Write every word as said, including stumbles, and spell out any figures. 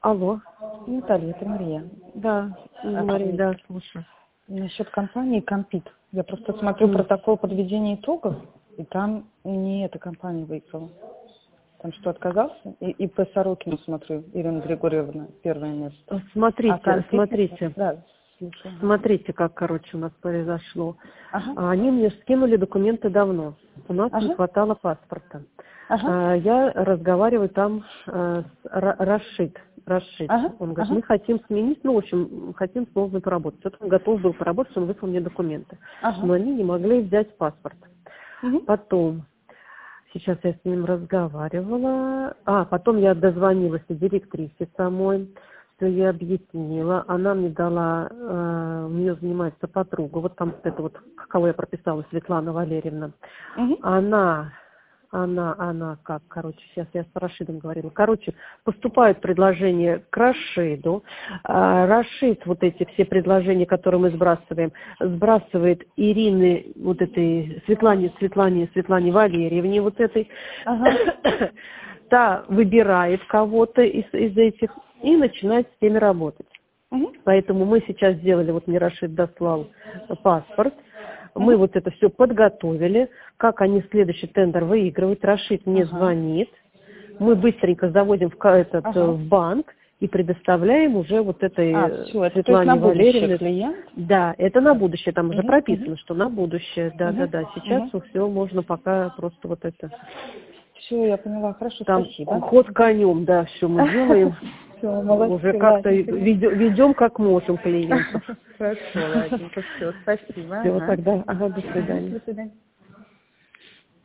Алло. Наталья, это Мария. Да, А, Мария, да, слушаю. Насчет компании «Компит». Я просто смотрю М. протокол подведения итогов, и там не эта компания выиграла. Там что, отказался? И, и по Сорокину смотрю, Ирина Григорьевна, первое место. Смотрите, А «Компит» смотрите. Да, слушаю. Смотрите, как, короче, у нас произошло. Ага. А, Они мне скинули документы давно. У нас не Ага. хватало паспорта. Ага. А, Я разговариваю там а, с Ра- Рашид. Рашид. Ага. Он говорит, Ага. мы хотим сменить, ну, в общем, хотим с Волгой поработать. Вот он готов был поработать, он выслал мне документы. Ага. Но они не могли взять паспорт. Мгм. Потом, сейчас я с ним разговаривала, а, потом я дозвонилась и директрисе самой, что я объяснила, она мне дала, э, у нее занимается подруга, вот там вот это вот, кого я прописала, Светлана Валерьевна, Мгм. она, она, она, как, короче, сейчас я с Рашидом говорила, короче, поступают предложения к Рашиду, а, Рашид вот эти все предложения, которые мы сбрасываем, сбрасывает Ирины, вот этой, Светлане, Светлане, Светлане Валерьевне, вот этой, Ага. та выбирает кого-то из, из этих и начинает с теми работать. Мгм. Поэтому мы сейчас сделали, вот мне Рашид дослал паспорт, мы Мгм. вот это все подготовили, как они следующий тендер выигрывают, Рашид мне Ага. звонит, мы быстренько заводим в, ка- этот, э, Ага. в банк и предоставляем уже вот этой А, э, все, это то есть на Светлане будущее Валерьевне. клиент? Да, это на будущее, там уже Угу. Угу. прописано, что на будущее, Угу. да-да-да. Сейчас Угу. все можно пока просто вот это, Все, я поняла, хорошо, там спасибо. ход конем, да, все мы делаем. Все, Уже молодцы, как-то ладно. ведем как можем клиентов. Хорошо, ладненько, все, спасибо. Всего Ага. тогда. Ага, до Ага, свидания. до свидания.